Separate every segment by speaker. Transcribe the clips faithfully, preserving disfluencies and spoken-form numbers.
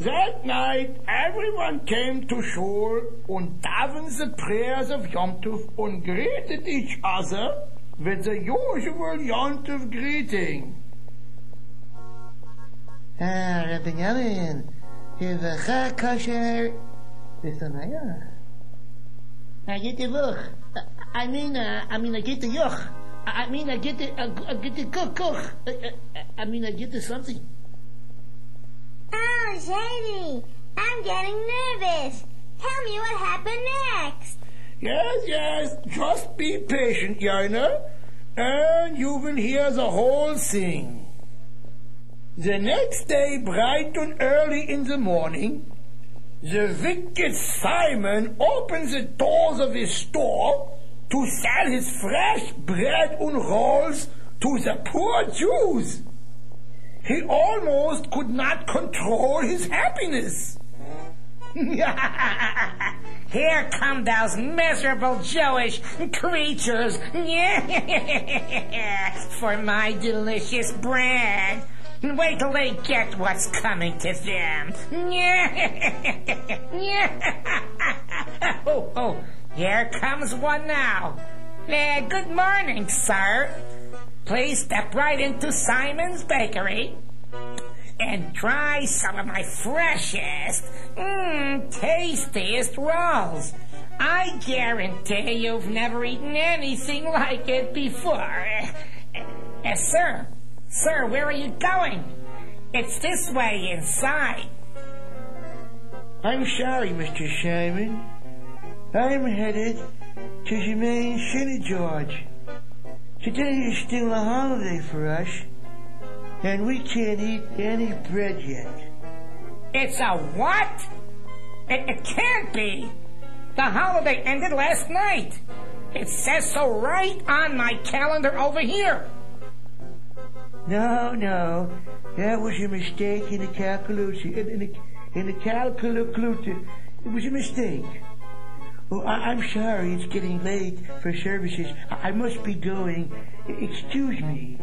Speaker 1: That night, everyone came to shul and davened the prayers of Yom Tov and greeted each other with the usual Yom Tov greeting.
Speaker 2: Ah, Rabbi Yamin, Yivacha Kosher V'Samayach. I get the look. I mean, uh, I mean, I get the yuch. I mean, I get the, I get the cook, cook. I mean, I get the something.
Speaker 3: Oh, Shady, I'm getting nervous. Tell me what happened next.
Speaker 1: Yes, yes, just be patient, Yaina, and you will hear the whole thing. The next day, bright and early in the morning, the wicked Simon opens the doors of his store to sell his fresh bread and rolls to the poor Jews. He almost could not control his happiness.
Speaker 4: Here come those miserable Jewish creatures for my delicious bread. Wait till they get what's coming to them. oh, oh, here comes one now. Uh, good morning, sir. Please step right into Simon's Bakery and try some of my freshest, mmm, tastiest rolls. I guarantee you've never eaten anything like it before. Uh, uh, sir, sir, where are you going? It's this way inside.
Speaker 2: I'm sorry, Mister Simon. I'm headed to the main synagogue. Today is still a holiday for us, and we can't eat any bread yet.
Speaker 4: It's a what? It, it can't be. The holiday ended last night. It says so right on my calendar over here.
Speaker 2: No, no, that was a mistake in the calculation. In, in the, in the calculation, it was a mistake. Oh, I, I'm sorry, it's getting late for services. I, I must be going. Excuse me.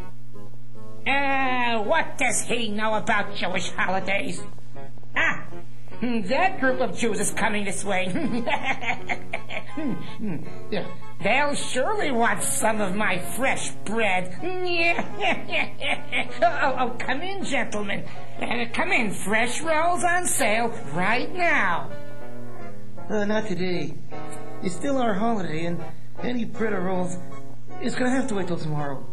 Speaker 4: Uh, what does he know about Jewish holidays? Ah, that group of Jews is coming this way. They'll surely want some of my fresh bread. oh, oh, oh, come in, gentlemen. Uh, come in, fresh rolls on sale right now.
Speaker 2: Uh, not today. It's still our holiday, and any bread or rolls is going to have to wait till tomorrow.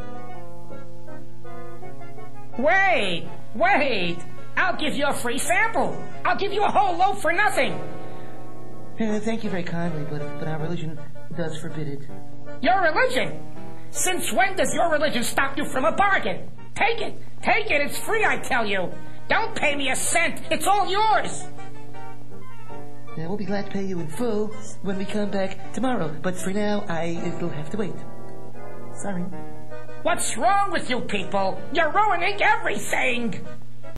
Speaker 4: Wait, wait. I'll give you a free sample. I'll give you a whole loaf for nothing.
Speaker 2: Uh, thank you very kindly, but, but our religion does forbid it.
Speaker 4: Your religion? Since when does your religion stop you from a bargain? Take it. Take it. It's free, I tell you. Don't pay me a cent. It's all yours.
Speaker 2: Yeah, we'll be glad to pay you in full when we come back tomorrow. But for now, I will have to wait. Sorry.
Speaker 4: What's wrong with you people? You're ruining everything.